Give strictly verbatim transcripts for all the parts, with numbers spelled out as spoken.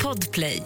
Podplay.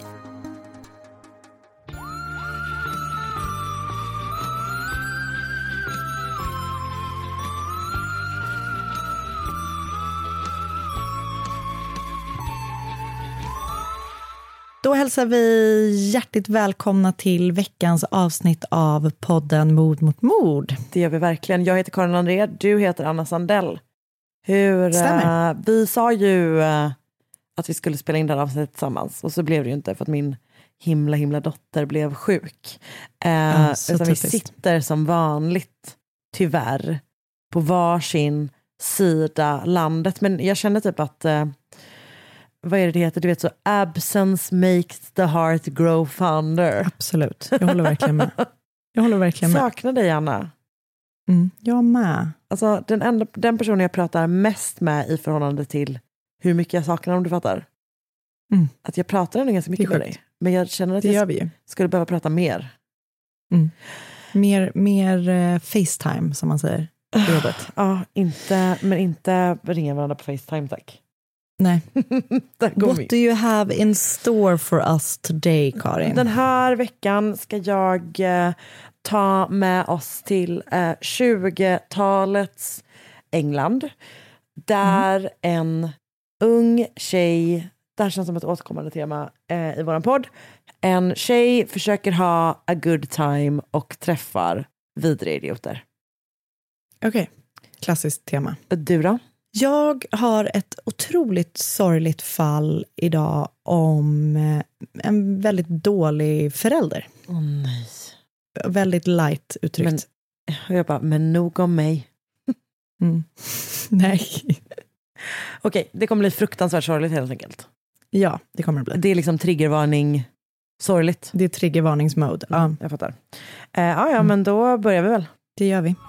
Då hälsar vi hjärtligt välkomna till veckans avsnitt av podden Mord mot mord. Det gör vi verkligen. Jag heter Karin André, du heter Anna Sandell. Hur, Stämmer. Uh, vi sa ju uh, att vi skulle spela in det här avsnittet tillsammans. Och så blev det ju inte för att min himla himla dotter blev sjuk. Uh, ja, utan vi sitter som vanligt, tyvärr, på varsin sida landet. Men jag känner typ att... Uh, vad är det det heter? Du vet så, absence makes the heart grow fonder. Absolut, jag håller verkligen med. Jag håller verkligen med. Saknar dig, Anna. Mm, jag med. Alltså den, enda, den personen jag pratar mest med i förhållande till hur mycket jag saknar, om du fattar. Mm. Att jag pratar ändå ganska mycket med dig. Men jag känner att det jag gör vi ju. skulle behöva prata mer. Mm. Mer, mer uh, FaceTime, som man säger. På jobbet. Ja, inte, men inte ringa varandra på FaceTime, tack. Nej. What vi. do you have in store for us today, Karin? Den här veckan ska jag eh, ta med oss till eh, tjugotalets England. Där mm. en ung tjej, det här känns som ett återkommande tema eh, i våran podd. En tjej försöker ha a good time och träffar vidriga idioter. Okej, okay. Klassiskt tema. Du då? Jag har ett otroligt sorgligt fall idag om en väldigt dålig förälder. Åh oh, nej. Väldigt light uttryckt. Men, jag bara, men nog om mig. Mm. Nej. Okej, det kommer bli fruktansvärt sorgligt helt enkelt. Ja, det kommer det bli. Det är liksom triggervarning sorgligt. Det är triggervarningsmode. Mm, ja. Jag fattar. Eh, ja, ja, mm. men då börjar vi väl. Det gör vi.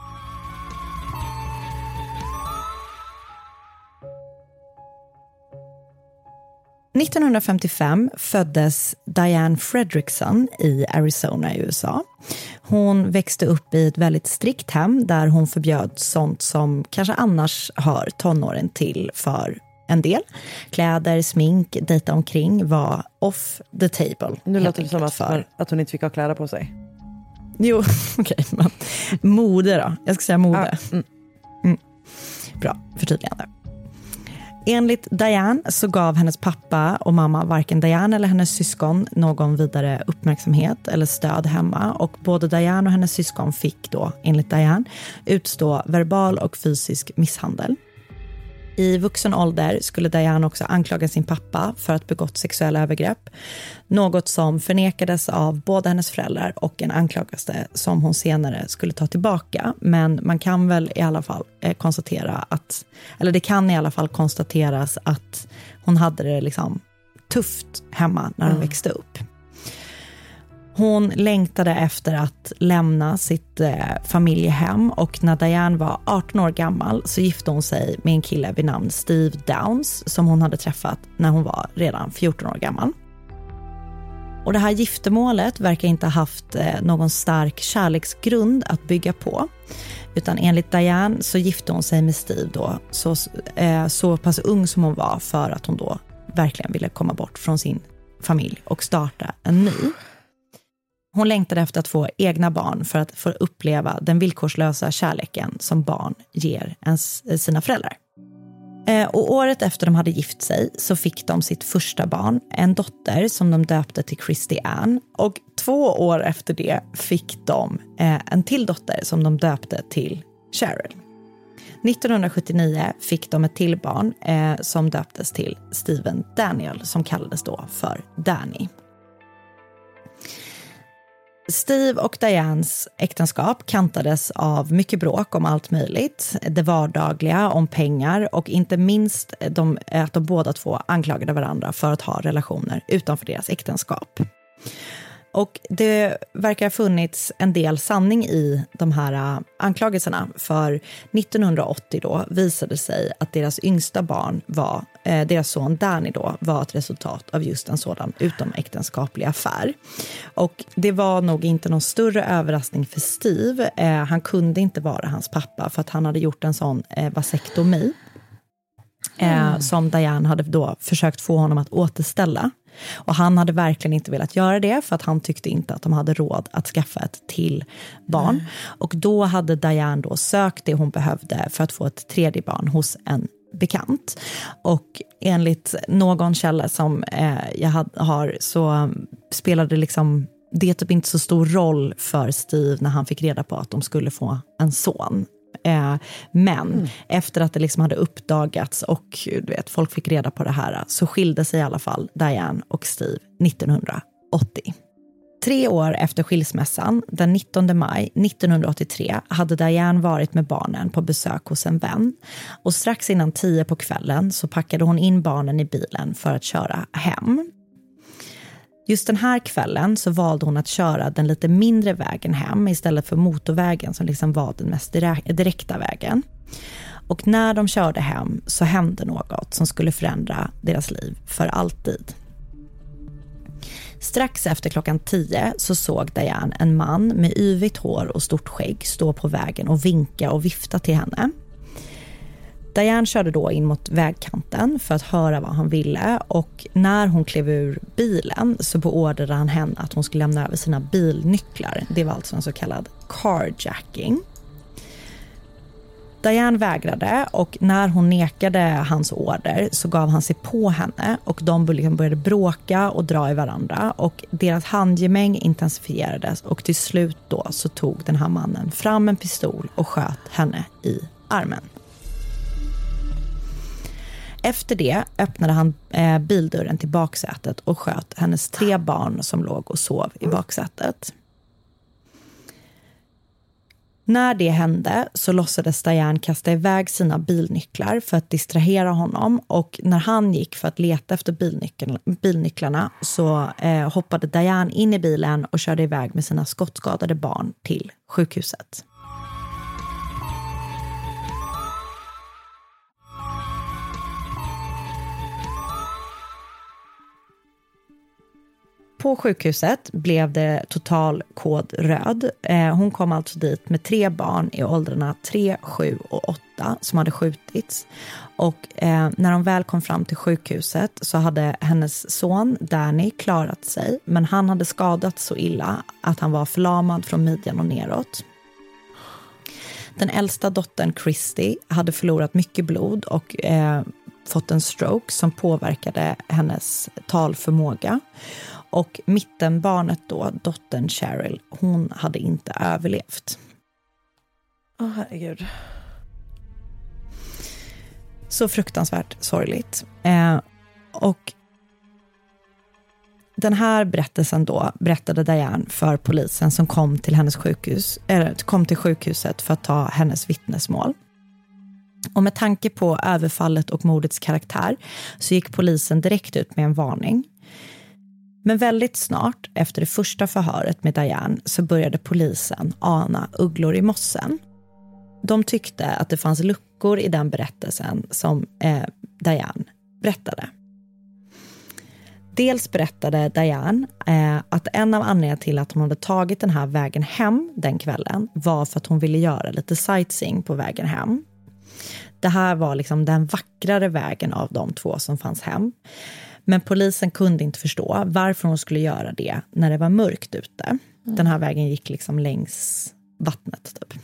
nittonhundrafemtiofem föddes Diane Fredrickson i Arizona i U S A. Hon växte upp i ett väldigt strikt hem där hon förbjöd sånt som kanske annars hör tonåren till för en del. Kläder, smink, dejta omkring var off the table. Nu låter det som att, för... att hon inte fick ha kläder på sig. Jo, okej. Okay, mode då. Jag ska säga mode. Ah, mm. Mm. Bra, förtydligande. Enligt Diane så gav hennes pappa och mamma varken Diane eller hennes syskon någon vidare uppmärksamhet eller stöd hemma. Och både Diane och hennes syskon fick då, enligt Diane, utstå verbal och fysisk misshandel. I vuxen ålder skulle Diane också anklaga sin pappa för att begått sexuella övergrepp. Något som förnekades av båda hennes föräldrar och en anklagelse som hon senare skulle ta tillbaka. Men man kan väl i alla fall eh, konstatera att, eller det kan i alla fall konstateras att hon hade det liksom tufft hemma när hon mm. växte upp. Hon längtade efter att lämna sitt eh, familjehem och när Diane var arton år gammal så gifte hon sig med en kille vid namn Steve Downs som hon hade träffat när hon var redan fjorton år gammal. Och det här giftermålet verkar inte ha haft eh, någon stark kärleksgrund att bygga på. Utan enligt Diane så gifte hon sig med Steve då så, eh, så pass ung som hon var för att hon då verkligen ville komma bort från sin familj och starta en ny. Hon längtade efter att få egna barn för att få uppleva den villkorslösa kärleken som barn ger ens, sina föräldrar. Eh, och året efter de hade gift sig så fick de sitt första barn, en dotter som de döpte till Christy Ann. Och två år efter det fick de eh, en till dotter som de döpte till Cheryl. nittonhundrasjuttionio fick de ett till barn eh, som döptes till Stephen Daniel som kallades då för Danny. Steve och Dianes äktenskap kantades av mycket bråk om allt möjligt. Det vardagliga, om pengar och inte minst de, att de båda två anklagade varandra för att ha relationer utanför deras äktenskap. Och det verkar ha funnits en del sanning i de här anklagelserna. För nittonhundraåttio då visade sig att deras yngsta barn var, eh, deras son Danny då, var ett resultat av just en sådan utomäktenskaplig affär. Och det var nog inte någon större överraskning för Steve. Eh, han kunde inte vara hans pappa för att han hade gjort en sån eh, vasektomi. mm. eh, som Diane hade då försökt få honom att återställa. Och han hade verkligen inte velat göra det för att han tyckte inte att de hade råd att skaffa ett till barn. Mm. Och då hade Diane då sökt det hon behövde för att få ett tredje barn hos en bekant. Och enligt någon källa som eh, jag had, har så spelade liksom det typ inte så stor roll för Steve när han fick reda på att de skulle få en son. Eh, men mm. efter att det liksom hade uppdagats och du vet, folk fick reda på det här så skilde sig i alla fall Diane och Steve nittonhundraåttio. Tre år efter skilsmässan, den nittonde maj nittonhundraåttiotre, hade Diane varit med barnen på besök hos en vän. Och strax innan tio på kvällen så packade hon in barnen i bilen för att köra hem. Just den här kvällen så valde hon att köra den lite mindre vägen hem istället för motorvägen som liksom var den mest direkta vägen. Och när de körde hem så hände något som skulle förändra deras liv för alltid. Strax efter klockan tio så såg Diane en man med yvigt hår och stort skägg stå på vägen och vinka och vifta till henne. Diane körde då in mot vägkanten för att höra vad han ville och när hon klev ur bilen så beordrade han henne att hon skulle lämna över sina bilnycklar. Det var alltså en så kallad carjacking. Diane vägrade och när hon nekade hans order så gav han sig på henne och de började bråka och dra i varandra och deras handgemäng intensifierades och till slut då så tog den här mannen fram en pistol och sköt henne i armen. Efter det öppnade han eh, bildörren till baksätet och sköt hennes tre barn som låg och sov i baksätet. När det hände så låtsades Diane kasta iväg sina bilnycklar för att distrahera honom och när han gick för att leta efter bilnycklarna, bilnycklarna så eh, hoppade Diane in i bilen och körde iväg med sina skottskadade barn till sjukhuset. På sjukhuset blev det total kod röd. Eh, hon kom alltså dit med tre barn i åldrarna tre, sju och åtta som hade skjutits. Och eh, när de väl kom fram till sjukhuset så hade hennes son Danny klarat sig. Men han hade skadats så illa att han var förlamad från midjan och neråt. Den äldsta dottern Christy hade förlorat mycket blod och eh, fått en stroke som påverkade hennes talförmåga. Och mittenbarnet då, dottern Cheryl, hon hade inte överlevt. Åh, oh, herregud. Så fruktansvärt sorgligt. Eh, och den här berättelsen då berättade Diane för polisen som kom till hennes sjukhus, eller kom till sjukhuset för att ta hennes vittnesmål. Och med tanke på överfallet och mordets karaktär så gick polisen direkt ut med en varning. Men väldigt snart efter det första förhöret med Diane så började polisen ana ugglor i mossen. De tyckte att det fanns luckor i den berättelsen som eh, Diane berättade. Dels berättade Diane eh, att en av anledningarna till att hon hade tagit den här vägen hem den kvällen var för att hon ville göra lite sightseeing på vägen hem. Det här var liksom den vackrare vägen av de två som fanns hem. Men polisen kunde inte förstå varför hon skulle göra det när det var mörkt ute. Mm. Den här vägen gick liksom längs vattnet typ.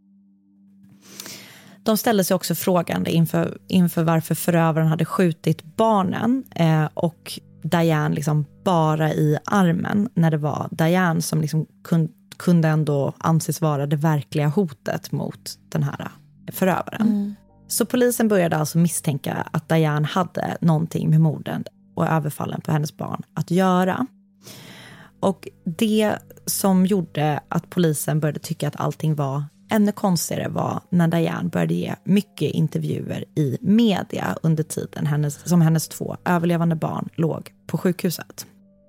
De ställde sig också frågande inför, inför varför förövaren hade skjutit barnen eh, och Diane liksom bara i armen när det var Diane som liksom kun, kunde ändå anses vara det verkliga hotet mot den här förövaren. Mm. Så polisen började alltså misstänka att Diane hade någonting med morden och överfallen på hennes barn att göra. Och det som gjorde att polisen började tycka att allting var ännu konstigare var när Diane började ge mycket intervjuer i media under tiden hennes, som hennes två överlevande barn låg på sjukhuset.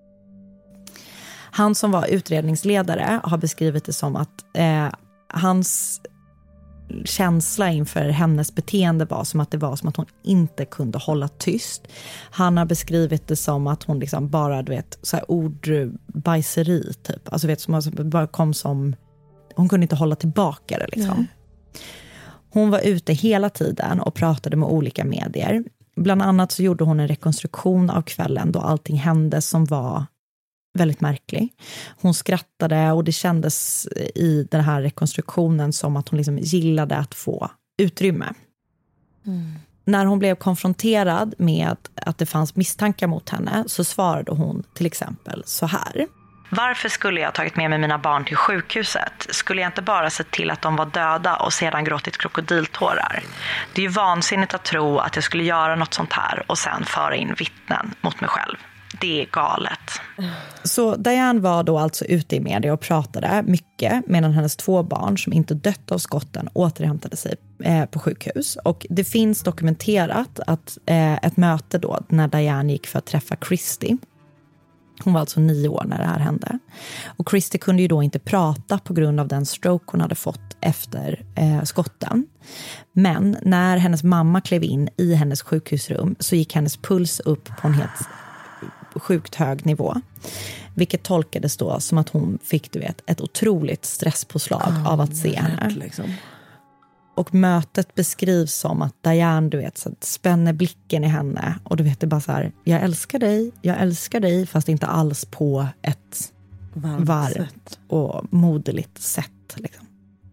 Han som var utredningsledare har beskrivit det som att eh, hans känsla inför hennes beteende var som att det var som att hon inte kunde hålla tyst. Han har beskrivit det som att hon liksom bara, du vet, så här ordbajseri typ. Alltså vet, som bara kom som hon kunde inte hålla tillbaka det liksom. Nej. Hon var ute hela tiden och pratade med olika medier. bland annat så gjorde hon en rekonstruktion av kvällen då allting hände som var väldigt märklig. Hon skrattade och det kändes i den här rekonstruktionen som att hon liksom gillade att få utrymme. Mm. När hon blev konfronterad med att det fanns misstankar mot henne så svarade hon till exempel så här. Varför skulle jag ha tagit med mig mina barn till sjukhuset? Skulle jag inte bara sett till att de var döda och sedan gråtit krokodiltårar? Det är ju vansinnigt att tro att jag skulle göra något sånt här och sen föra in vittnen mot mig själv. Det är galet. Så Diane var då alltså ute i media och pratade mycket medan hennes två barn som inte dött av skotten återhämtade sig eh, på sjukhus. Och det finns dokumenterat att eh, ett möte då när Diane gick för att träffa Christy. Hon var alltså nio år när det här hände. Och Christy kunde ju då inte prata på grund av den stroke hon hade fått efter eh, skotten. Men när hennes mamma klev in i hennes sjukhusrum så gick hennes puls upp på en helt sjukt hög nivå. Vilket tolkades då som att hon fick, du vet, ett otroligt stresspåslag oh, av att se henne. Liksom. Och mötet beskrivs som att Diane, du vet, så spänner blicken i henne. Och du vet, det är bara så här, jag älskar dig, jag älskar dig. Fast inte alls på ett varmt, varmt och moderligt sätt. Liksom.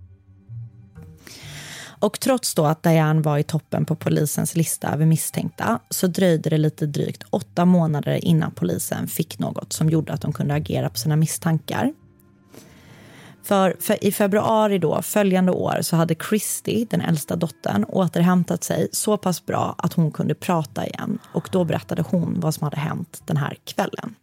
Och trots då att Diane var i toppen på polisens lista över misstänkta så dröjde det lite drygt åtta månader innan polisen fick något som gjorde att de kunde agera på sina misstankar. För, för i februari då, följande år, så hade Christy, den äldsta dottern, återhämtat sig så pass bra att hon kunde prata igen. Och då berättade hon vad som hade hänt den här kvällen.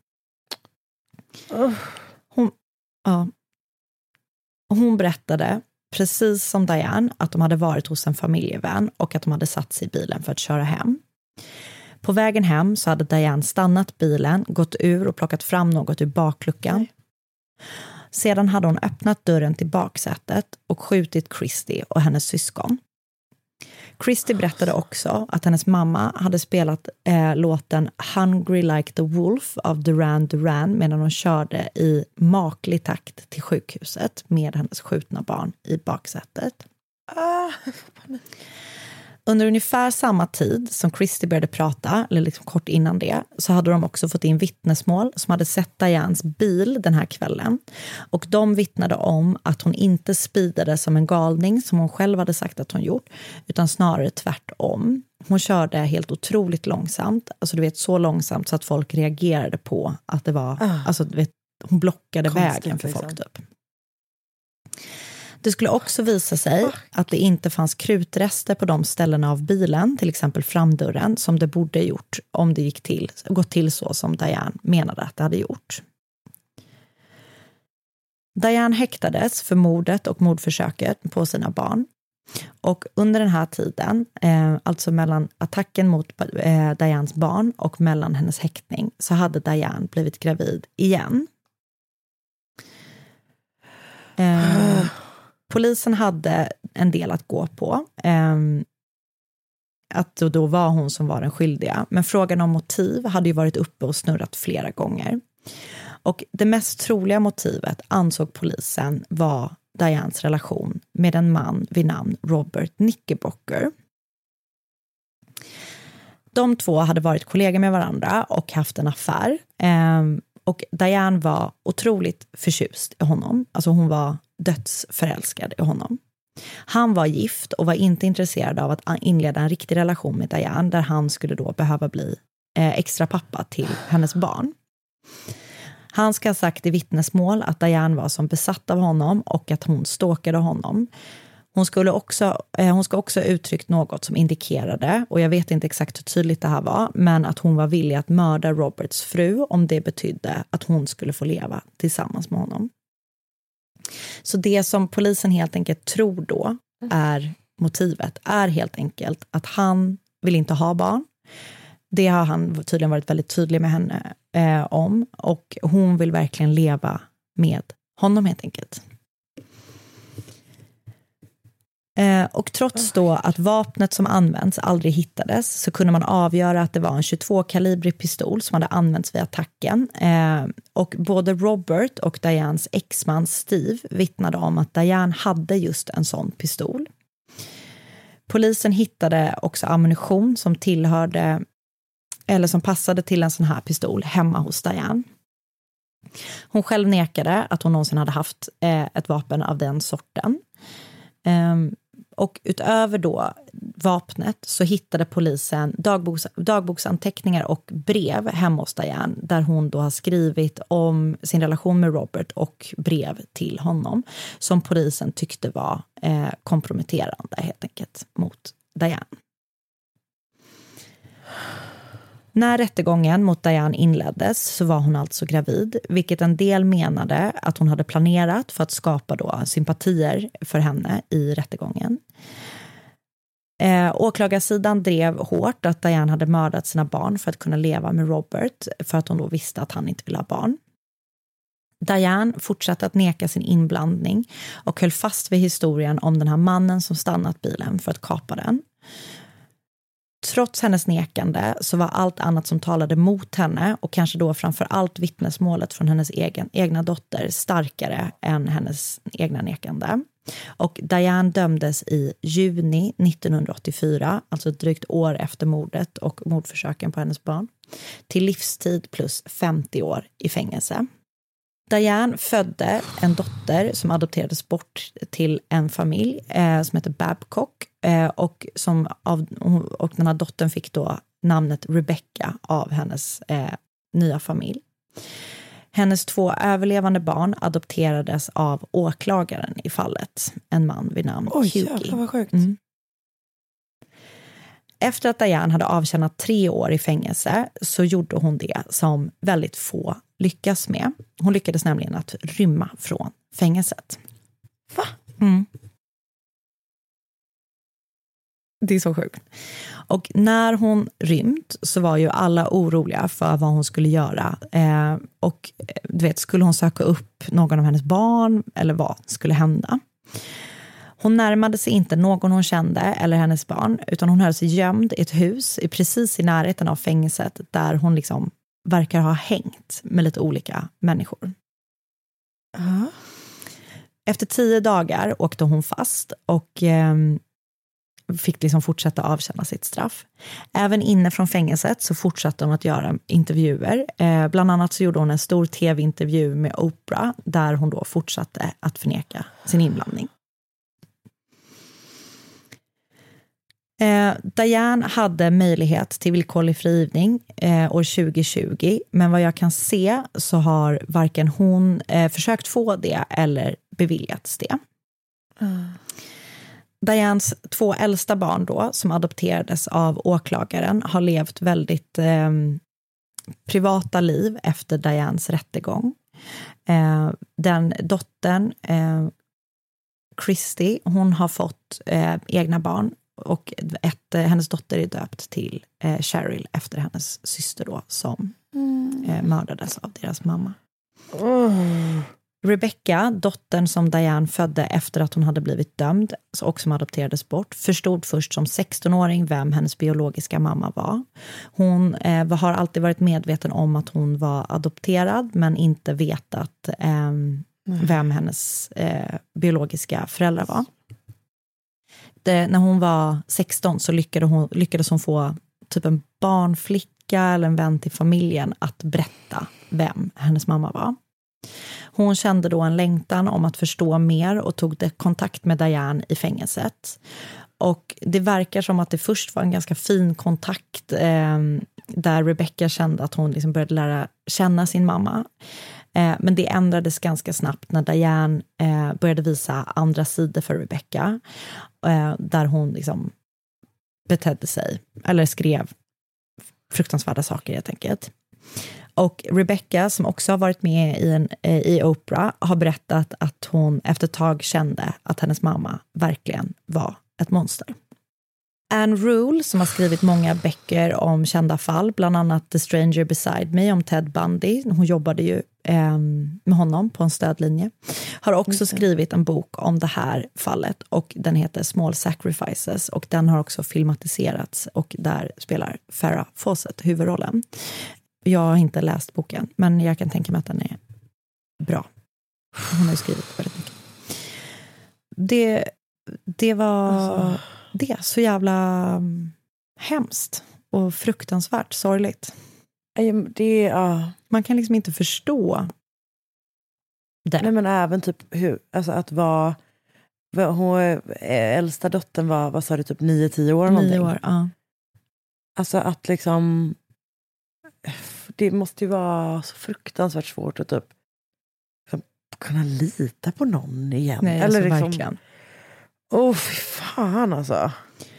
Hon, ja, hon berättade, precis som Diane, att de hade varit hos en familjevän och att de hade satt sig i bilen för att köra hem. På vägen hem så hade Diane stannat bilen, gått ur och plockat fram något ur bakluckan. Nej. Sedan hade hon öppnat dörren till baksätet och skjutit Christy och hennes syskon. Christy berättade också att hennes mamma hade spelat eh, låten Hungry Like the Wolf av Duran Duran medan hon körde i maklig takt till sjukhuset med hennes skjutna barn i baksätet. Ah. Under ungefär samma tid som Christy började prata, eller liksom kort innan det, så hade de också fått in vittnesmål som hade sett Dianes bil den här kvällen. Och de vittnade om att hon inte speedade som en galning som hon själv hade sagt att hon gjort, utan snarare tvärtom. Hon körde helt otroligt långsamt, alltså du vet så långsamt så att folk reagerade på att det var, ah. alltså du vet, hon blockade konstigt, vägen för liksom. Folk typ. Det skulle också visa sig att det inte fanns krutrester på de ställena av bilen, till exempel framdörren, som det borde gjort om det gick till, gått till så som Diane menade att det hade gjort. Diane häktades för mordet och mordförsöket på sina barn. Och under den här tiden, eh, alltså mellan attacken mot eh, Dianes barn och mellan hennes häktning, så hade Diane blivit gravid igen. Eh, Polisen hade en del att gå på. Eh, att då, då var hon som var den skyldiga. Men frågan om motiv hade ju varit uppe och snurrat flera gånger. Och det mest troliga motivet ansåg polisen var Dianes relation med en man vid namn Robert Knickerbocker. De två hade varit kollegor med varandra och haft en affär. Eh, och Diane var otroligt förtjust i honom. Alltså hon var dödsförälskad i honom. Han var gift och var inte intresserad av att inleda en riktig relation med Diane där han skulle då behöva bli eh, extra pappa till hennes barn. Han ska ha sagt i vittnesmål att Diane var som besatt av honom och att hon stalkade honom. Hon skulle också, eh, hon ska också ha uttryckt något som indikerade, och jag vet inte exakt hur tydligt det här var, men att hon var villig att mörda Roberts fru om det betydde att hon skulle få leva tillsammans med honom. Så det som polisen helt enkelt tror då är motivet är helt enkelt att han vill inte ha barn. Det har han tydligen varit väldigt tydlig med henne eh, om, och hon vill verkligen leva med honom helt enkelt. Eh, och trots då att vapnet som används aldrig hittades så kunde man avgöra att det var en tjugotvå-kalibrig pistol som hade använts vid attacken. Eh, och både Robert och Dianes exman Steve vittnade om att Diane hade just en sån pistol. Polisen hittade också ammunition som tillhörde eller som passade till en sån här pistol hemma hos Diane. Hon själv nekade att hon någonsin hade haft eh, ett vapen av den sorten. Um, och utöver då vapnet så hittade polisen dagboks, dagboksanteckningar och brev hemma hos Diane där hon då har skrivit om sin relation med Robert och brev till honom som polisen tyckte var eh, komprometterande helt enkelt mot Diane. När rättegången mot Diane inleddes så var hon alltså gravid, vilket en del menade att hon hade planerat för att skapa då sympatier för henne i rättegången. Eh, åklagarsidan drev hårt att Diane hade mördat sina barn för att kunna leva med Robert för att hon då visste att han inte ville ha barn. Diane fortsatte att neka sin inblandning och höll fast vid historien om den här mannen som stannat bilen för att kapa den. Trots hennes nekande så var allt annat som talade mot henne och kanske då framför allt vittnesmålet från hennes egen, egna dotter starkare än hennes egna nekande. Och Diane dömdes i juni nittonhundraåttiofyra, alltså ett drygt år efter mordet och mordförsöken på hennes barn, till livstid plus femtio år i fängelse. Diane födde en dotter som adopterades bort till en familj eh, som heter Babcock eh, och, som av, och den här dottern fick då namnet Rebecca av hennes eh, nya familj. Hennes två överlevande barn adopterades av åklagaren i fallet, en man vid namn Oj, Hughie. jävlar vad sjukt. Mm. Efter att Diane hade avtjänat tre år i fängelse så gjorde hon det som väldigt få lyckas med. Hon lyckades nämligen att rymma från fängelset. Va? Mm. Det är så sjukt. Och när hon rymt så var ju alla oroliga för vad hon skulle göra. Eh, och du vet, skulle hon söka upp någon av hennes barn eller vad skulle hända? Hon närmade sig inte någon hon kände eller hennes barn utan hon höll sig gömd i ett hus i precis i närheten av fängelset där hon liksom verkar ha hängt med lite olika människor. Uh-huh. Efter tio dagar åkte hon fast och eh, fick liksom fortsätta avtjäna sitt straff. Även inne från fängelset så fortsatte hon att göra intervjuer. Eh, bland annat så gjorde hon en stor tv-intervju med Oprah där hon då fortsatte att förneka sin inblandning. Eh, Diane hade möjlighet till villkorlig frigivning eh, år tjugo tjugo, men vad jag kan se så har varken hon eh, försökt få det eller beviljats det. Mm. Dianes två äldsta barn då, som adopterades av åklagaren, har levt väldigt eh, privata liv efter Dianes rättegång. Eh, den dottern, eh, Christy, hon har fått eh, egna barn. Och ett, hennes dotter är döpt till eh, Cheryl efter hennes syster då som mm. eh, mördades av deras mamma. Mm. Rebecca, dottern som Diane födde efter att hon hade blivit dömd och som adopterades bort, förstod först som sextonåring vem hennes biologiska mamma var. Hon eh, har alltid varit medveten om att hon var adopterad men inte vetat eh, mm. vem hennes eh, biologiska föräldrar var. Det, när hon var sexton så lyckades hon, lyckades hon få typ en barnflicka eller en vän till familjen att berätta vem hennes mamma var. Hon kände då en längtan om att förstå mer och tog det kontakt med Diane i fängelset. Och det verkar som att det först var en ganska fin kontakt eh, där Rebecca kände att hon liksom började lära känna sin mamma. Eh, men det ändrades ganska snabbt när Diane eh, började visa andra sidor för Rebecca. Eh, där hon liksom betedde sig, eller skrev fruktansvärda saker helt enkelt. Och Rebecca, som också har varit med i, en, eh, i Oprah, har berättat att hon efter ett tag kände att hennes mamma verkligen var ett monster. Anne Rule, som har skrivit många böcker om kända fall, bland annat The Stranger Beside Me om Ted Bundy, hon jobbade ju eh, med honom på en stödlinje, har också okay. skrivit en bok om det här fallet och den heter Small Sacrifices och den har också filmatiserats och där spelar Farrah Fawcett huvudrollen. Jag har inte läst boken men jag kan tänka mig att den är bra. Hon har ju skrivit väldigt mycket. Det, det var... Alltså. det är så jävla um, hemskt och fruktansvärt sorgligt. Det är, uh... Man kan liksom inte förstå det. Nej, men även typ hur, alltså att vara, hon, äldsta dottern var, vad sa du, typ nio tio år eller nio någonting. år, ja. Alltså att liksom, det måste ju vara så fruktansvärt svårt att typ kunna lita på någon igen. Nej, eller alltså liksom, verkligen. Åh, fy fan alltså.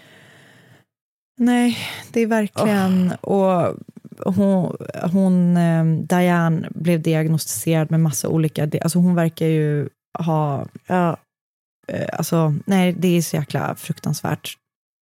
Nej, det är verkligen, oh. och hon, hon Diane blev diagnostiserad med massa olika, alltså hon verkar ju ha, ja. alltså nej, det är så jäkla fruktansvärt.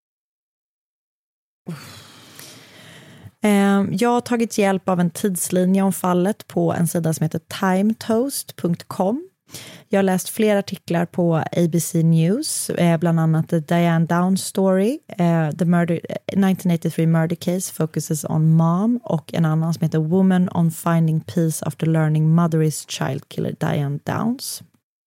Jag har tagit hjälp av en tidslinje om fallet på en sida som heter timetoast punkt com. Jag har läst flera artiklar på A B C News, bland annat The Diane Downs Story, The murder, nineteen eighty-three Murder Case focuses on mom, och en annan som heter Woman on Finding Peace After Learning Mother is Child Killer Diane Downs.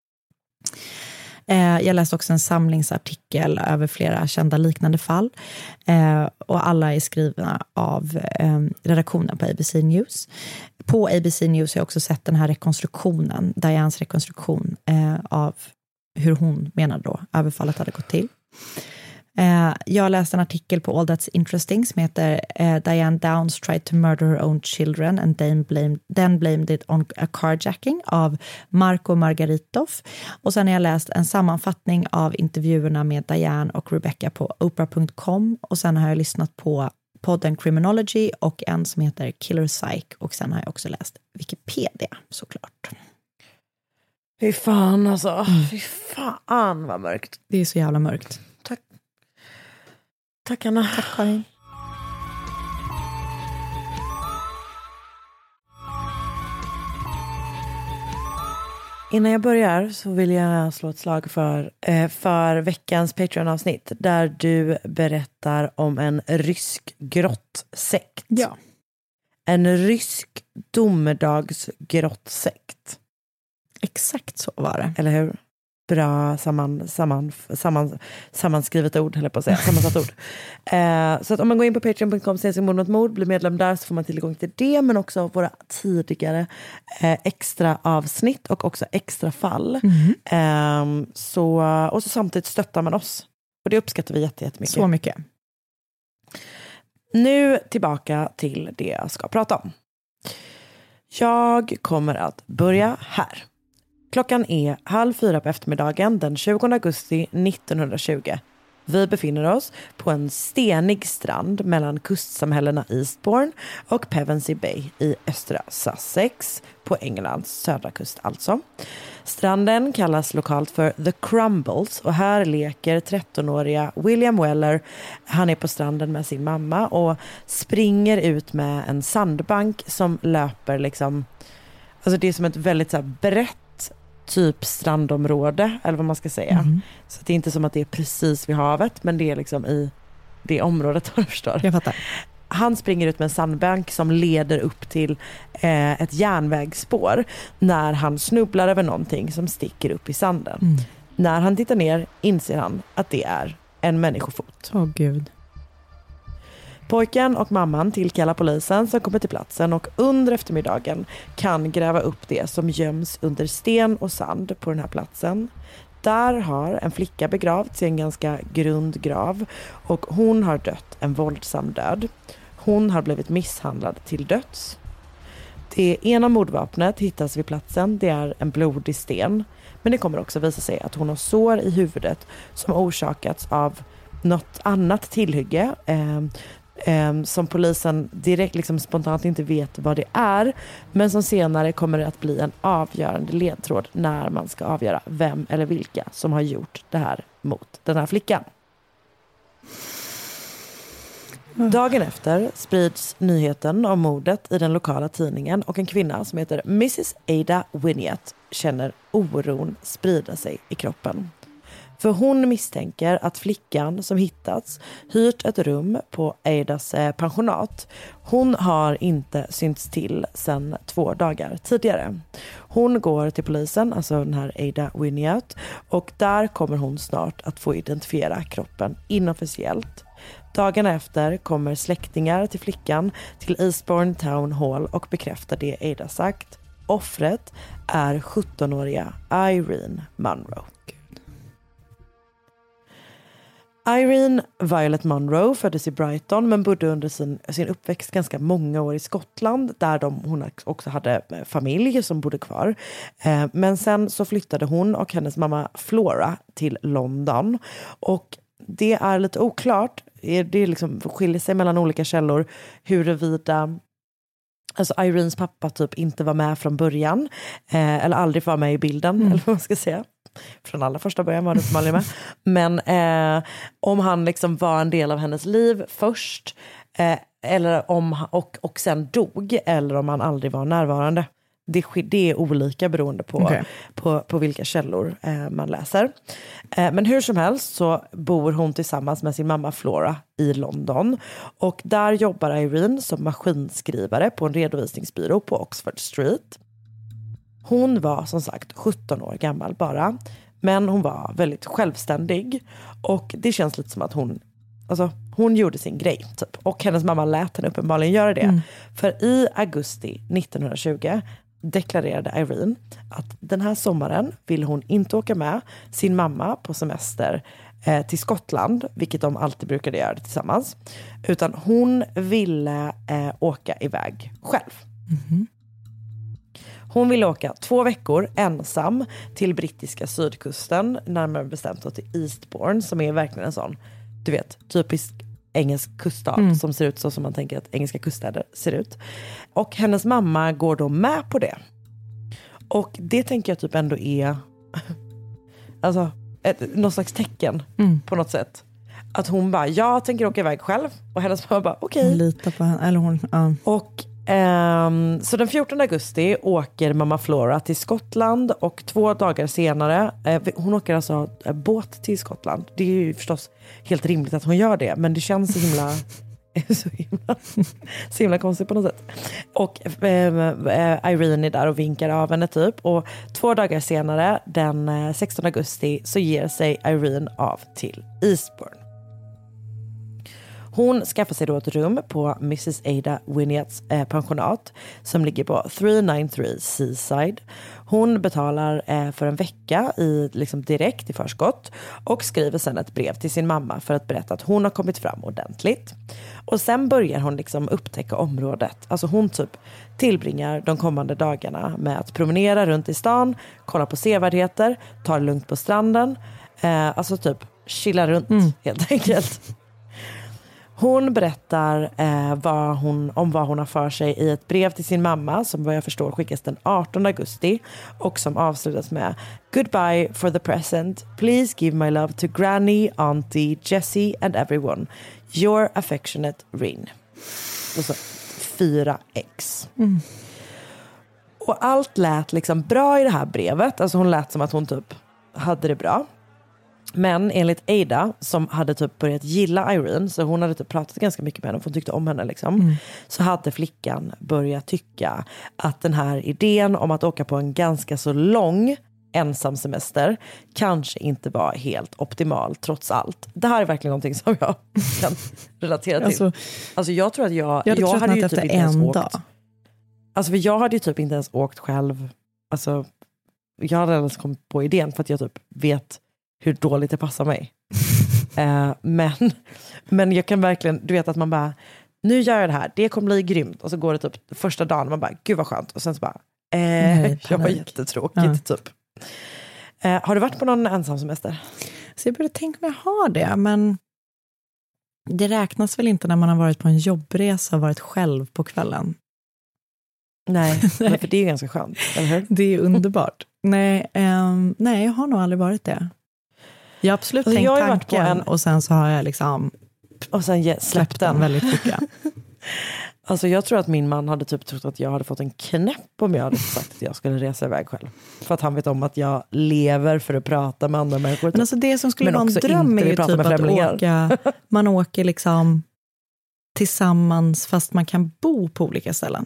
Jag läste också en samlingsartikel över flera kända liknande fall, och alla är skrivna av redaktionen på A B C News. På A B C News har jag också sett den här rekonstruktionen, Dianes rekonstruktion av hur hon menar då överfallet hade gått till. Jag läste en artikel på All That's Interesting som heter Diane Downs tried to murder her own children and then blamed, then blamed it on a carjacking av Marco Margaritov. Och sen har jag läst en sammanfattning av intervjuerna med Diane och Rebecca på Oprah punkt com, och sen har jag lyssnat på podden Criminology och en som heter Killer Psych, och sen har jag också läst Wikipedia såklart. Fy fan alltså, mm. fy fan vad mörkt. Det är så jävla mörkt. Tack. Tack Anna. Tack Karin. Innan jag börjar så vill jag slå ett slag för, eh, för veckans Patreon-avsnitt där du berättar om en rysk grottsekt. Ja. En rysk domedagsgrottsekt. Exakt så var det. Eller hur? Bra samman, samman, samman, sammanskrivet ord, eller på att säga, sammansatt ord. Eh, så att om man går in på patreon punkt com slash mord mot mord, blir medlem där, så får man tillgång till det, men också våra tidigare eh, extra avsnitt och också extra fall. Mm. Eh, så, och så samtidigt stöttar man oss. Och det uppskattar vi jättemycket. Så mycket. Nu tillbaka till det jag ska prata om. Jag kommer att börja här. Klockan är halv fyra på eftermiddagen den tjugonde augusti nittonhundratjugo. Vi befinner oss på en stenig strand mellan kustsamhällena Eastbourne och Pevensey Bay i östra Sussex på Englands södra kust alltså. Stranden kallas lokalt för The Crumbles, och här leker trettonåriga William Weller. Han är på stranden med sin mamma och springer ut med en sandbank som löper liksom, alltså det är som ett väldigt så här brett typ strandområde, eller vad man ska säga. Mm. Så det är inte som att det är precis vid havet, men det är liksom i det området, jag förstår. Jag fattar. Han springer ut med en sandbank som leder upp till eh, ett järnvägsspår när han snubblar över någonting som sticker upp i sanden. Mm. När han tittar ner inser han att det är en människofot. Åh gud. Pojken och mamman tillkallar polisen som kommer till platsen och under eftermiddagen kan gräva upp det som göms under sten och sand på den här platsen. Där har en flicka begravts i en ganska grund grav, och hon har dött en våldsam död. Hon har blivit misshandlad till döds. Det ena mordvapnet hittas vid platsen, det är en blodig sten. Men det kommer också visa sig att hon har sår i huvudet som orsakats av något annat tillhygge. Eh, eh, som polisen direkt liksom spontant inte vet vad det är. Men som senare kommer att bli en avgörande ledtråd när man ska avgöra vem eller vilka som har gjort det här mot den här flickan. Dagen efter sprids nyheten om mordet i den lokala tidningen, och en kvinna som heter missus Ada Wynette känner oron sprida sig i kroppen. För hon misstänker att flickan som hittats hyrt ett rum på Adas pensionat. Hon har inte synts till sedan två dagar tidigare. Hon går till polisen, alltså den här Ada Wynyatt, och där kommer hon snart att få identifiera kroppen inofficiellt. Dagen efter kommer släktingar till flickan till Eastbourne Town Hall och bekräftar det Ada sagt. Offret är sjuttonåriga Irene Munro. Irene Violet Munro föddes i Brighton men bodde under sin, sin uppväxt ganska många år i Skottland där de, hon också hade familj som bodde kvar. Eh, men sen så flyttade hon och hennes mamma Flora till London och det är lite oklart. Det liksom skiljer sig mellan olika källor huruvida alltså Irenes pappa typ inte var med från början eh, eller aldrig var med i bilden mm. eller vad man ska säga. Från allra första början var det uppenbarligen med. Men eh, om han liksom var en del av hennes liv först eh, eller om, och, och sen dog eller om han aldrig var närvarande. Det, det är olika beroende på, okay. på, på vilka källor eh, man läser. Eh, men hur som helst så bor hon tillsammans med sin mamma Flora i London. Och där jobbar Irene som maskinskrivare på en redovisningsbyrå på Oxford Street. Hon var som sagt sjutton år gammal bara. Men hon var väldigt självständig. Och det känns lite som att hon... Alltså, hon gjorde sin grej typ. Och hennes mamma lät henne uppenbarligen göra det. Mm. För i augusti nittonhundratjugo deklarerade Irene att den här sommaren vill hon inte åka med sin mamma på semester eh, till Skottland, vilket de alltid brukade göra tillsammans, utan hon ville eh, åka iväg själv. Mm-hmm. Hon ville åka två veckor ensam till brittiska sydkusten, närmare bestämt till Eastbourne, som är verkligen en sån, du vet, typisk engelsk kuststad mm. som ser ut så som man tänker att engelska kuststäder ser ut. Och hennes mamma går då med på det. Och det tänker jag typ ändå är alltså ett, något slags tecken mm. på något sätt. Att hon bara, jag tänker åka iväg själv. Och hennes mamma bara, okej. Okay. Lita på henne, eller hon, ja. Och Um, så den fjortonde augusti åker mamma Flora till Skottland och två dagar senare, eh, hon åker alltså eh, båt till Skottland. Det är ju förstås helt rimligt att hon gör det, men det känns så himla så himla, så himla konstigt på något sätt. Och eh, Irene är där och vinkar av henne typ, och två dagar senare, den sextonde augusti, så ger sig Irene av till Eastbourne. Hon skaffar sig då ett rum på missus Ada Wynyatts eh, pensionat som ligger på tre nittiotre Seaside. Hon betalar eh, för en vecka i, liksom direkt i förskott och skriver sedan ett brev till sin mamma för att berätta att hon har kommit fram ordentligt. Och sen börjar hon liksom upptäcka området. Alltså hon typ tillbringar de kommande dagarna med att promenera runt i stan, kolla på sevärdheter, ta det lugnt på stranden. Eh, alltså typ chilla runt mm. helt enkelt. Hon berättar eh, vad hon, om vad hon har för sig i ett brev till sin mamma som vad jag förstår skickas den artonde augusti och som avslutas med Goodbye for the present. Please give my love to Granny, Auntie, Jessie and everyone. Your affectionate Rin. Och så fyra ex. Mm. Och allt lät liksom bra i det här brevet. Alltså hon lät som att hon typ hade det bra. Men enligt Ada, som hade typ börjat gilla Irene, så hon hade typ pratat ganska mycket med henne för hon tyckte om henne liksom, mm. så hade flickan börjat tycka att den här idén om att åka på en ganska så lång ensam semester kanske inte var helt optimal trots allt. Det här är verkligen någonting som jag kan relatera till. Alltså, alltså jag tror att jag, jag, jag hade ju typ inte ens åkt. Dag. Alltså för jag hade ju typ inte ens åkt själv. Alltså jag hade ens kommit på idén för att jag typ vet hur dåligt det passar mig. uh, men, men jag kan verkligen, du vet att man bara, nu gör jag det här, det kommer bli grymt. Och så går det typ första dagen, man bara, gud vad skönt. Och sen så bara, eh, Nej, jag var jättetråkigt ja. typ. Uh, har du varit på någon ensam semester? Så jag började tänka om jag har det, men det räknas väl inte när man har varit på en jobbresa och varit själv på kvällen. Nej, nej. För det är ju ganska skönt, eller hur? Det är underbart. Nej, um, nej, jag har nog aldrig varit det. Jag har absolut alltså, tänkt jag har tanken en... och sen så har jag liksom och sen ge, släppt den väldigt mycket. Alltså jag tror att min man hade typ trott att jag hade fått en knäpp om jag hade sagt att jag skulle resa iväg själv. För att han vet om att jag lever för att prata med andra människor. Men alltså det som skulle vara en dröm är ju typ att åka, man åker liksom tillsammans fast man kan bo på olika ställen.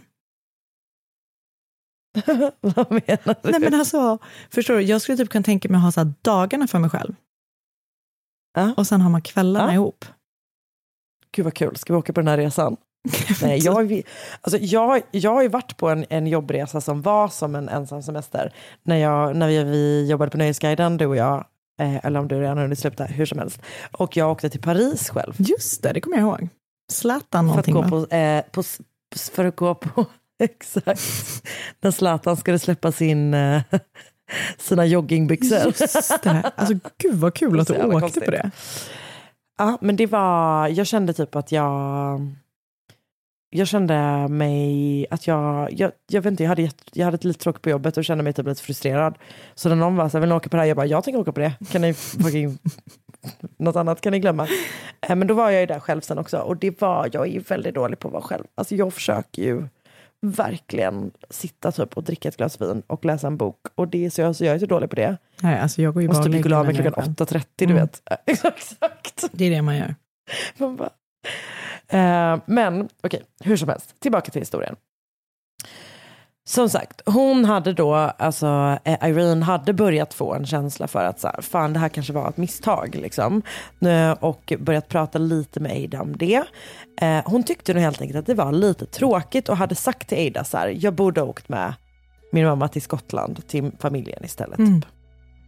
Vad menar du? Nej men alltså, förstår du, jag skulle typ kunna tänka mig att ha så här dagarna för mig själv. Ja. Och sen har man kvällarna ja. ihop. Gud vad kul, ska vi åka på den här resan? Nej, jag, alltså jag, jag har ju varit på en, en jobbresa som var som en ensam semester. När, jag, när vi, vi jobbade på Nöjesguiden, du och jag, eh, eller om du redan hunnit sluta, hur som helst. Och jag åkte till Paris själv. Just det, det kommer jag ihåg. Zlatan någonting för att gå på, eh, på, för att gå på exakt, när Zlatan skulle släppa sin, eh, sina joggingbyxor. Just det, alltså gud vad kul att du åkte konstigt. På det. Ja, men det var, jag kände typ att jag jag kände mig att jag, jag, jag vet inte, jag hade, jag hade ett lite tråkigt på jobbet och kände mig typ lite frustrerad. Så när någon var så här, vill ni åka på det här? Jag bara, jag tänker åka på det. Kan ni fucking, något annat kan ni glömma. Eh, men då var jag ju där själv sen också. Och det var, jag är ju väldigt dålig på att vara själv. Alltså jag försöker ju verkligen sitta typ och dricka ett glas vin och läsa en bok. Och det, så jag, så jag är så dålig på det. Nej, alltså jag går ju bara måste gå av mig klockan åtta trettio, du mm. vet. Exakt. Det är det man gör. Man bara... Uh, men okej, okay, hur som helst, tillbaka till historien. Som sagt, hon hade då, alltså Irene hade börjat få en känsla för att så här, fan det här kanske var ett misstag liksom. Uh, och börjat prata lite med Ada om det. Uh, hon tyckte nog helt enkelt att det var lite tråkigt och hade sagt till Ada så här, jag borde ha åkt med min mamma till Skottland, till familjen istället. Mm. Typ.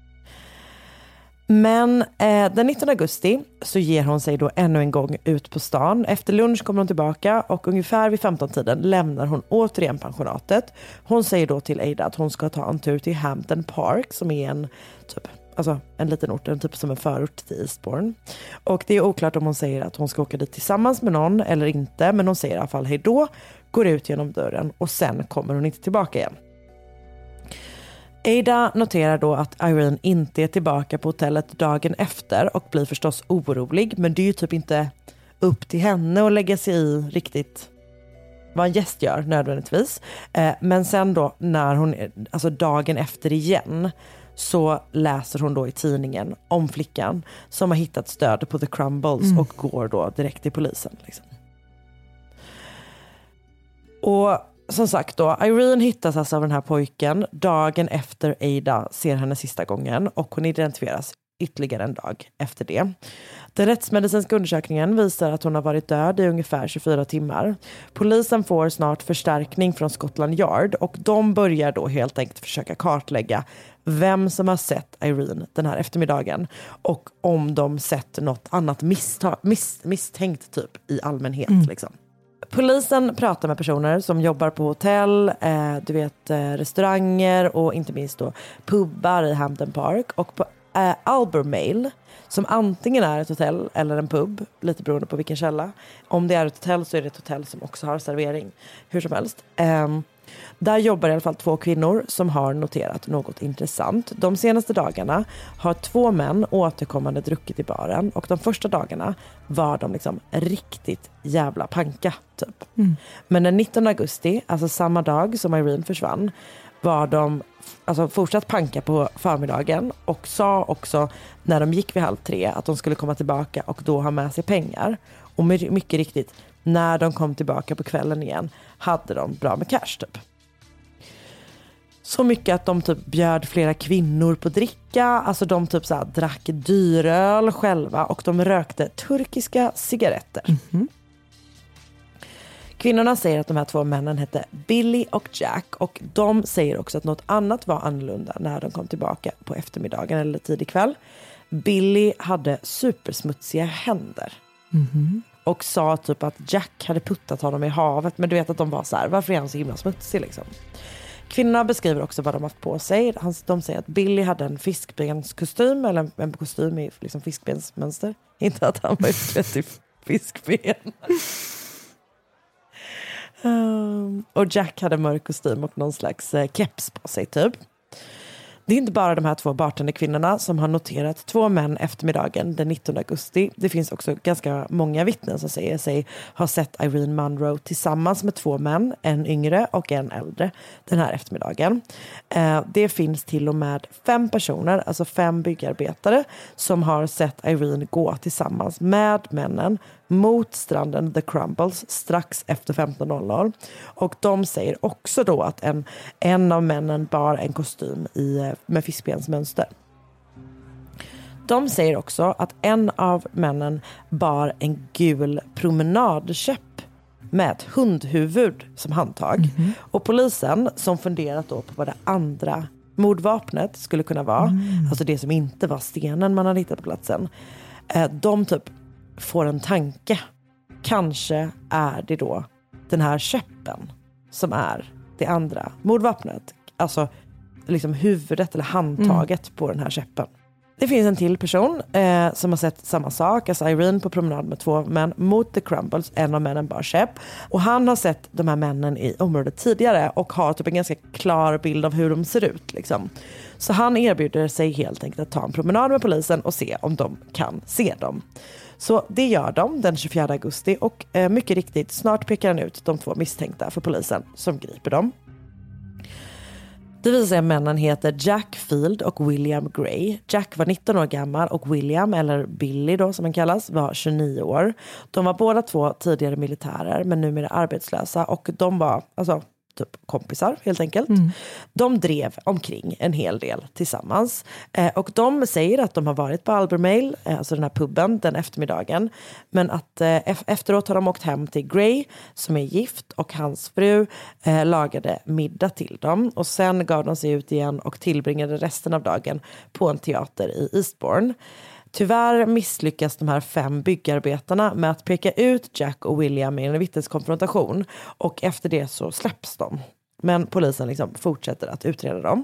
Men eh, den nittonde augusti så ger hon sig då ännu en gång ut på stan. Efter lunch kommer hon tillbaka och ungefär vid femton-tiden lämnar hon återigen pensionatet. Hon säger då till Ada att hon ska ta en tur till Hampton Park som är en, typ, alltså en liten ort, en typ som en förort till Eastbourne. Och det är oklart om hon säger att hon ska åka dit tillsammans med någon eller inte, men hon säger i alla fall hej då, går ut genom dörren och sen kommer hon inte tillbaka igen. Ada noterar då att Irene inte är tillbaka på hotellet dagen efter och blir förstås orolig, men det är ju typ inte upp till henne att lägga sig i riktigt vad en gäst gör nödvändigtvis. Eh, men sen då när hon, alltså dagen efter igen, så läser hon då i tidningen om flickan som har hittat stöd på The Crumbles mm. och går då direkt till polisen liksom. Och som sagt då, Irene hittas alltså av den här pojken dagen efter Ada ser henne sista gången och hon identifieras ytterligare en dag efter det. Den rättsmedicinska undersökningen visar att hon har varit död i ungefär tjugofyra timmar. Polisen får snart förstärkning från Scotland Yard och de börjar då helt enkelt försöka kartlägga vem som har sett Irene den här eftermiddagen och om de sett något annat missta- mis- misstänkt typ i allmänhet mm. liksom. Polisen pratar med personer som jobbar på hotell, eh, du vet, eh, restauranger och inte minst då pubbar i Hampton Park. Och på eh, Albemarle, som antingen är ett hotell eller en pub, lite beroende på vilken källa. Om det är ett hotell så är det ett hotell som också har servering, hur som helst. Eh, där jobbar i alla fall två kvinnor som har noterat något intressant. De senaste dagarna har två män återkommande druckit i baren. Och de första dagarna var de liksom riktigt jävla panka typ. Mm. Men den nittonde augusti, alltså samma dag som Irene försvann, var de alltså fortsatt panka på förmiddagen. Och sa också när de gick vid halv tre att de skulle komma tillbaka och då ha med sig pengar. Och mycket riktigt, när de kom tillbaka på kvällen igen hade de bra med cash typ. Så mycket att de typ bjöd flera kvinnor på dricka. Alltså de typ så här drack dyröl själva och de rökte turkiska cigaretter. Mm-hmm. Kvinnorna säger att de här två männen hette Billy och Jack och de säger också att något annat var annorlunda när de kom tillbaka på eftermiddagen eller tidig kväll. Billy hade supersmutsiga händer. Mm-hmm. Och sa typ att Jack hade puttat honom i havet. Men du vet att de var så här, varför är han så himla smutsig liksom? Kvinnorna beskriver också vad de haft på sig. De säger att Billy hade en fiskbenskostym, eller en, en kostym i liksom fiskbensmönster. Inte att han var utklädd i fiskben. um, och Jack hade mörk kostym och någon slags eh, keps på sig typ. Det är inte bara de här två bartenderkvinnorna som har noterat två män eftermiddagen den nittonde augusti. Det finns också ganska många vittnen som säger sig ha sett Irene Monroe tillsammans med två män, en yngre och en äldre, den här eftermiddagen. Eh, det finns till och med fem personer, alltså fem byggarbetare, som har sett Irene gå tillsammans med männen mot stranden The Crumbles strax efter femton noll noll. Och de säger också då att en, en av männen bar en kostym i, med fiskbensmönster. De säger också att en av männen bar en gul promenadkäpp med ett hundhuvud som handtag. Mm-hmm. Och polisen, som funderat då på vad det andra mordvapnet skulle kunna vara, mm. alltså det som inte var stenen man hade hittat på platsen, de typ får en tanke. Kanske är det då den här käppen som är det andra mordvapnet. Alltså liksom huvudet eller handtaget mm. på den här käppen. Det finns en till person eh, som har sett samma sak. Alltså Irene på promenad med två män mot The Crumbles. En av männen bar käpp. Och han har sett de här männen i området tidigare och har typ en ganska klar bild av hur de ser ut. Liksom. Så han erbjuder sig helt enkelt att ta en promenad med polisen och se om de kan se dem. Så det gör de den tjugofjärde augusti och eh, mycket riktigt snart pekar han ut de två misstänkta för polisen som griper dem. Det visar sig att männen heter Jack Field och William Gray. Jack var nitton år gammal och William, eller Billy då som han kallas, var tjugonio år. De var båda två tidigare militärer men numera arbetslösa och de var alltså typ kompisar helt enkelt. Mm. De drev omkring en hel del tillsammans. Eh, och de säger att de har varit på Albemarle, eh, alltså den här puben, den eftermiddagen. Men att eh, efteråt har de åkt hem till Gray som är gift och hans fru eh, lagade middag till dem. Och sen gav de sig ut igen och tillbringade resten av dagen på en teater i Eastbourne. Tyvärr misslyckas de här fem byggarbetarna med att peka ut Jack och William i en vittneskonfrontation och efter det så släpps de. Men polisen liksom fortsätter att utreda dem.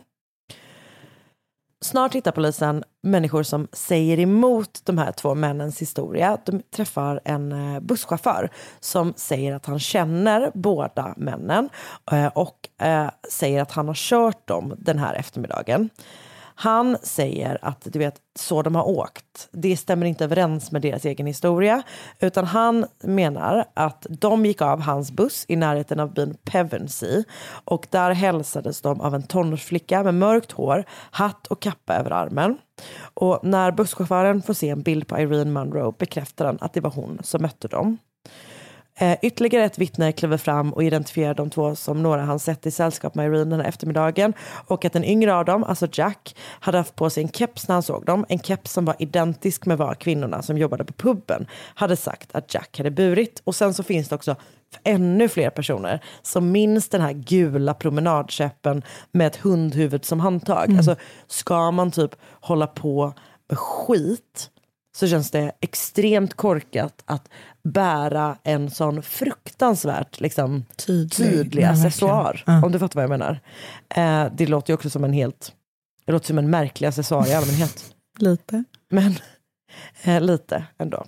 Snart hittar polisen människor som säger emot de här två männens historia. De träffar en busschaufför som säger att han känner båda männen och säger att han har kört dem den här eftermiddagen. Han säger att du vet, så de har åkt, det stämmer inte överens med deras egen historia, utan han menar att de gick av hans buss i närheten av byn Pevensey och där hälsades de av en tonårsflicka med mörkt hår, hatt och kappa över armen. Och när busschauffören får se en bild på Irene Monroe bekräftar han att det var hon som mötte dem. Eh, ytterligare ett vittne kliver fram och identifierar de två som några han sett i sällskap med Irene den här eftermiddagen och att den yngre av dem, alltså Jack, hade haft på sig en keps när han såg dem. En keps som var identisk med vad kvinnorna som jobbade på puben hade sagt att Jack hade burit. Och sen så finns det också ännu fler personer som minns den här gula promenadkäppen med ett hundhuvud som handtag. Mm. Alltså ska man typ hålla på med skit så känns det extremt korkat att bära en sån fruktansvärt liksom, tydlig, tydlig accessoar. Ja. Om du fattar vad jag menar. Eh, det låter ju också som en helt... Det låter som en märklig accessoar i allmänhet. Lite. Men eh, lite ändå.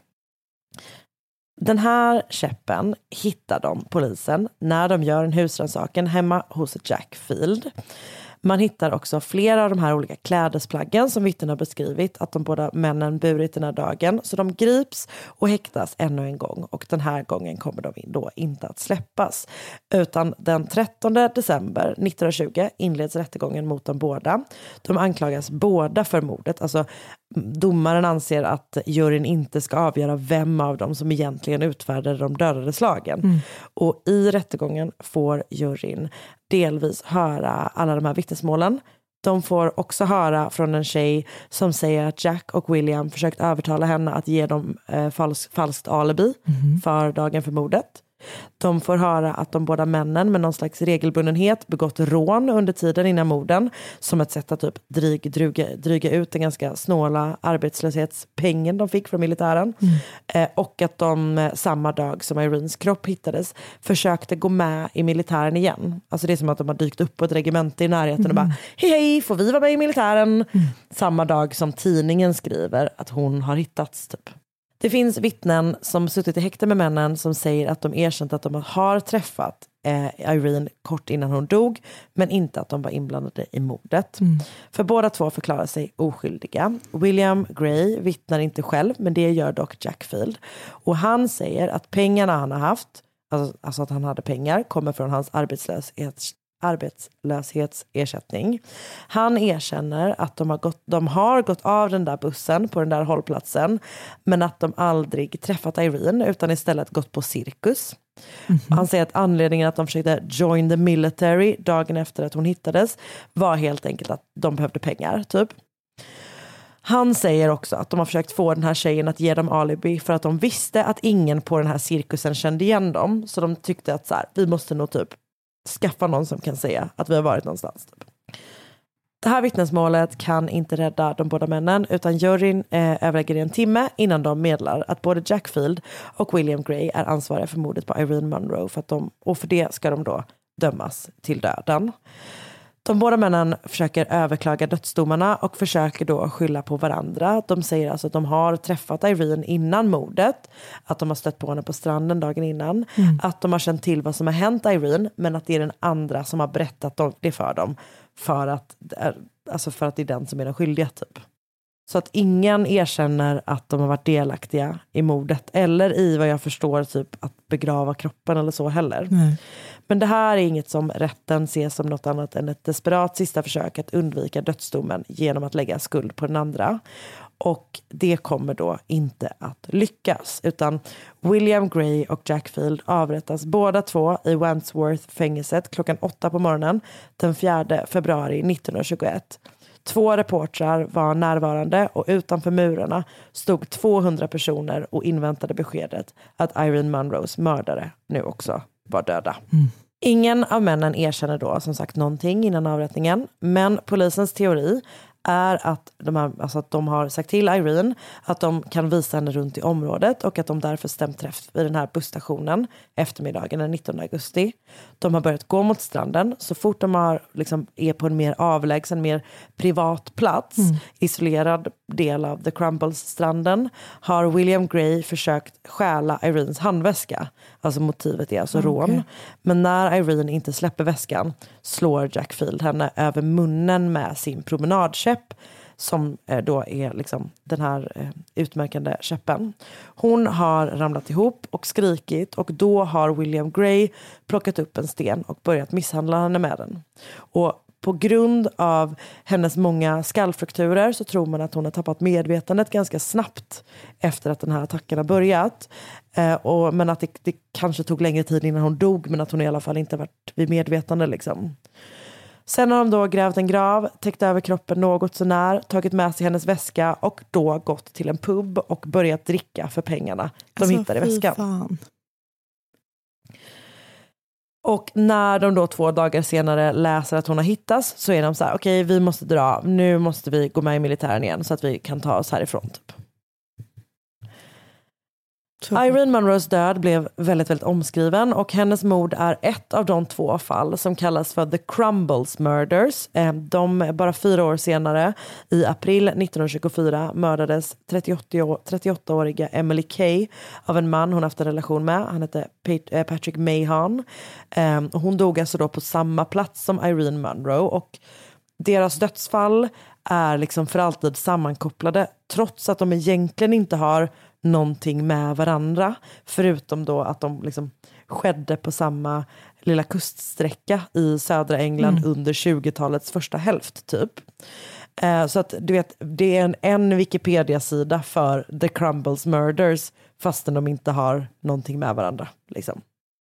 Den här käppen hittar de polisen när de gör en husrannsakan hemma hos Jack Field. Man hittar också flera av de här olika klädesplaggen som vittnen har beskrivit att de båda männen burit den här dagen. Så de grips och häktas ännu en gång. Och den här gången kommer de då inte att släppas. Utan den trettonde december nittonhundratjugo inleds rättegången mot dem båda. De anklagas båda för mordet. Alltså domaren anser att juryn inte ska avgöra vem av dem som egentligen utfärdade de dödade slagen. Mm. Och i rättegången får juryn delvis höra alla de här vittnesmålen. De får också höra från en tjej som säger att Jack och William försökt övertala henne att ge dem eh, falsk, falskt alibi mm. för dagen för mordet. De får höra att de båda männen med någon slags regelbundenhet begått rån under tiden innan morden som ett sätt att typ dryg, dryga, dryga ut den ganska snåla arbetslöshetspengen de fick från militären. Mm. Eh, och att de samma dag som Irenes kropp hittades försökte gå med i militären igen. Alltså det är som att de har dykt upp på ett regemente i närheten mm. och bara hej hej, får vi vara med i militären? Mm. Samma dag som tidningen skriver att hon har hittats typ. Det finns vittnen som suttit i häkte med männen som säger att de erkänt att de har träffat eh, Irene kort innan hon dog, men inte att de var inblandade i mordet. Mm. För båda två förklarar sig oskyldiga. William Gray vittnar inte själv, men det gör dock Jack Field. Och han säger att pengarna han har haft, alltså, alltså att han hade pengar, kommer från hans arbetslöshets arbetslöshetsersättning. Han erkänner att de har, gått, de har gått av den där bussen på den där hållplatsen, men att de aldrig träffat Irene utan istället gått på cirkus. Mm-hmm. Han säger att anledningen att de försökte join the military dagen efter att hon hittades var helt enkelt att de behövde pengar, typ. Han säger också att de har försökt få den här tjejen att ge dem alibi för att de visste att ingen på den här cirkusen kände igen dem, så de tyckte att så här, vi måste nog typ skaffa någon som kan säga att vi har varit någonstans. Typ. Det här vittnesmålet kan inte rädda de båda männen, utan juryn eh, överlägger i en timme innan de meddelar att både Jack Field och William Gray är ansvariga för mordet på Irene Monroe, för att de, och för det ska de då dömas till döden. De båda männen försöker överklaga dödsdomarna och försöker då skylla på varandra. De säger alltså att de har träffat Irene innan mordet, att de har stött på henne på stranden dagen innan, mm. att de har känt till vad som har hänt Irene, men att det är den andra som har berättat det för dem för att, alltså för att det är den som är den skyldiga, typ. Så att ingen erkänner att de har varit delaktiga i mordet eller i, vad jag förstår, typ att begrava kroppen eller så heller. Mm. Men det här är inget som rätten ser som något annat än ett desperat sista försök att undvika dödsdomen genom att lägga skuld på den andra. Och det kommer då inte att lyckas, utan William Gray och Jack Field avrättas båda två i Wandsworth-fängelset klockan åtta på morgonen den fjärde februari nittonhundratjugoett. Två reportrar var närvarande och utanför murarna stod tvåhundra personer och inväntade beskedet att Irene Monroes mördare nu också var döda. Mm. Ingen av männen erkänner då som sagt någonting innan avrättningen, men polisens teori är att de, har, alltså att de har sagt till Irene att de kan visa henne runt i området och att de därför stämt träff vid den här busstationen eftermiddagen den nittonde augusti. De har börjat gå mot stranden så fort de har, liksom, är på en mer avlägsen, mer privat plats, mm. isolerad del av The Crumbles-stranden, har William Gray försökt stjäla Irenes handväska. Alltså motivet är alltså okay. rån. Men när Irene inte släpper väskan slår Jack Field henne över munnen med sin promenadkäpp, som då är liksom den här utmärkande käppen. Hon har ramlat ihop och skrikit, och då har William Gray plockat upp en sten och börjat misshandla henne med den. Och på grund av hennes många skallfrakturer så tror man att hon har tappat medvetandet ganska snabbt efter att den här attacken har börjat. Eh, och, men att det, det kanske tog längre tid innan hon dog, men att hon i alla fall inte varit vid medvetande liksom. Sen har de då grävt en grav, täckt över kroppen något så när, tagit med sig hennes väska och då gått till en pub och börjat dricka för pengarna de alltså, hittade i väskan. Fan. Och när de då två dagar senare läser att hon har hittats så är de så här: okej, okay, vi måste dra, nu måste vi gå med i militären igen så att vi kan ta oss härifrån typ. Irene Monroes död blev väldigt, väldigt omskriven, och hennes mord är ett av de två fall som kallas för The Crumbles Murders. De, bara fyra år senare, i april nittonhundratjugofyra, mördades trettioåtta-åriga Emily Kay av en man hon haft en relation med. Han hette Patrick Mahon. Hon dog alltså då på samma plats som Irene Monroe, och deras dödsfall är liksom för alltid sammankopplade, trots att de egentligen inte har någonting med varandra, förutom då att de liksom skedde på samma lilla kuststräcka i södra England mm. under tjugotalets första hälft typ. Eh, så att du vet, det är en, en Wikipedia-sida för The Crumbles Murders fastän de inte har någonting med varandra liksom.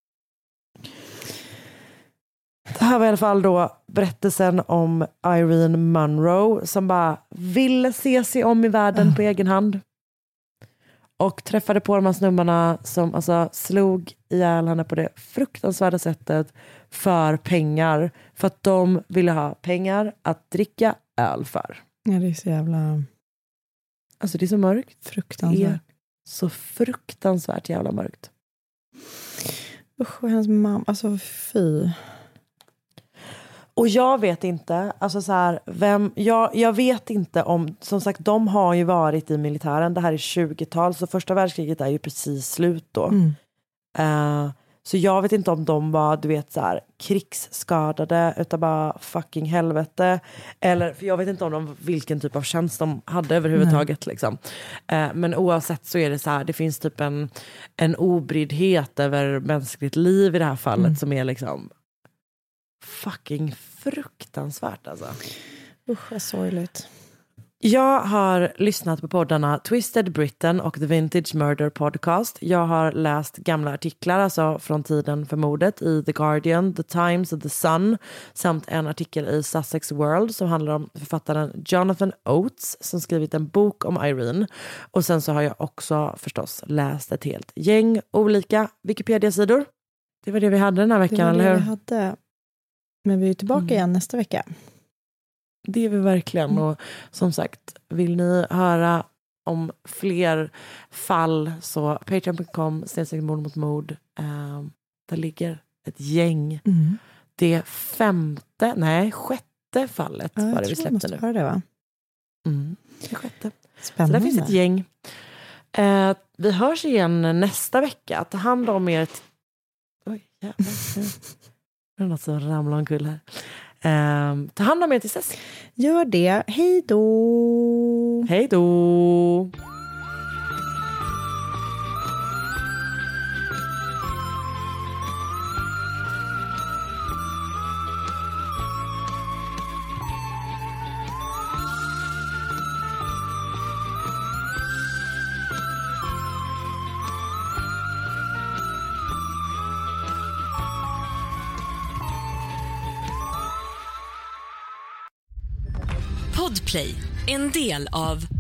Det här var i alla fall då berättelsen om Irene Monroe som bara ville se sig om i världen mm. på egen hand. Och träffade på de här snubbarna som alltså slog ihjäl henne på det fruktansvärda sättet för pengar. För att de ville ha pengar att dricka öl för. Ja, det är så jävla... Alltså det är så mörkt. Fruktansvärt. Det är så fruktansvärt jävla mörkt. Usch, och hennes mamma. Alltså fy. Och jag vet inte, alltså så här, vem, jag, jag vet inte om, som sagt, de har ju varit i militären, det här är tjugotal, så första världskriget är ju precis slut då. Mm. Uh, så jag vet inte om de var, du vet så här, krigsskadade utan bara fucking helvete, eller, för jag vet inte om de, vilken typ av tjänst de hade överhuvudtaget. Liksom. Uh, men oavsett så är det så här, det finns typ en, en obryddhet över mänskligt liv i det här fallet mm. som är liksom fucking fruktansvärt alltså. Usch, vad sorgligt. Jag har lyssnat på poddarna Twisted Britain och The Vintage Murder Podcast. Jag har läst gamla artiklar alltså från tiden för mordet i The Guardian, The Times och The Sun, samt en artikel i Sussex World som handlar om författaren Jonathan Oates som skrivit en bok om Irene. Och sen så har jag också förstås läst ett helt gäng olika Wikipedia-sidor. Det var det vi hade den här veckan, eller hur? Det var det vi hade. Men vi är tillbaka mm. igen nästa vecka. Det är vi verkligen. Mm. Och som sagt, vill ni höra om fler fall så patreon punkt com snedstreck mord mot mord. Eh, där ligger ett gäng. Mm. Det femte, nej sjätte fallet ja, var det vi släppte nu. Det, va? Mm, det sjätte. Spännande. Så där finns ett gäng. Eh, vi hörs igen nästa vecka. Ta hand om er. T- Oj, jävlar. Det är något som ramlar omkull här. Um, ta hand om er tills dess. Gör det. Hej då. Hej då. Podplay, en del av